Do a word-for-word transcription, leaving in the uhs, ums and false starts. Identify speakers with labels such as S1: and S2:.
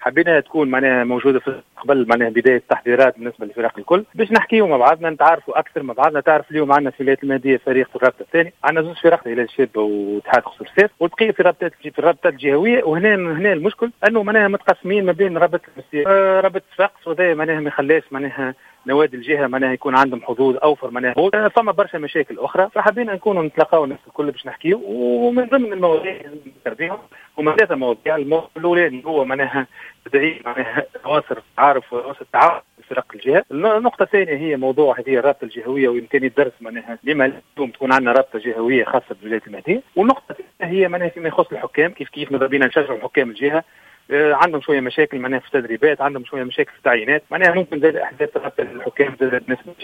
S1: حبينا تكون معناها موجوده في قبل معناها بدايه التحضيرات بالنسبه للفرق الكل باش نحكيو مع بعضنا نتعرفوا اكثر مع بعضنا. تعرف اليوم عندنا في الولايات المهديه فريق في الرابطه الثاني، عندنا زوج فرق هلال الشابه واتحاد خصوصيات، والبقيه في الرابطات في الرابطات الجهويه. وهنا هنا المشكل انه معناها متقسمين ما بين رابطه رابطه صفاقس وهذا معناها ما يخليش معناها نوادي الجهه معناها يكون عندهم حظوظ اوفر معناها. فما برشا مشاكل اخرى، فحبينا نكونوا نتلاقاو الناس الكل باش نحكيو. ومن ضمن المواضيع اللي نذكر بهم هما ثلاثه مواضيع. الموضوع الاولاني هو معناها تدعيم معناها اواصر التعارف واواصر التعاون فرق الجهات. النقطه الثانيه هي موضوع هذه الرابطه الجهويه وامكانيه درس معناها لما اليوم تكون عندنا رابطه جهويه خاصه بالولايات المهديه. والنقطه الثانيه هي معناها فيما يخص الحكام، كيف كيف ماذا بينا نشجعوا حكام الجهه. آه عندهم شويه مشاكل معناها في التدريبات، عندهم شويه مشاكل في التعيينات، معناها ممكن زاد احداث رابطه الحكام زادت نسبه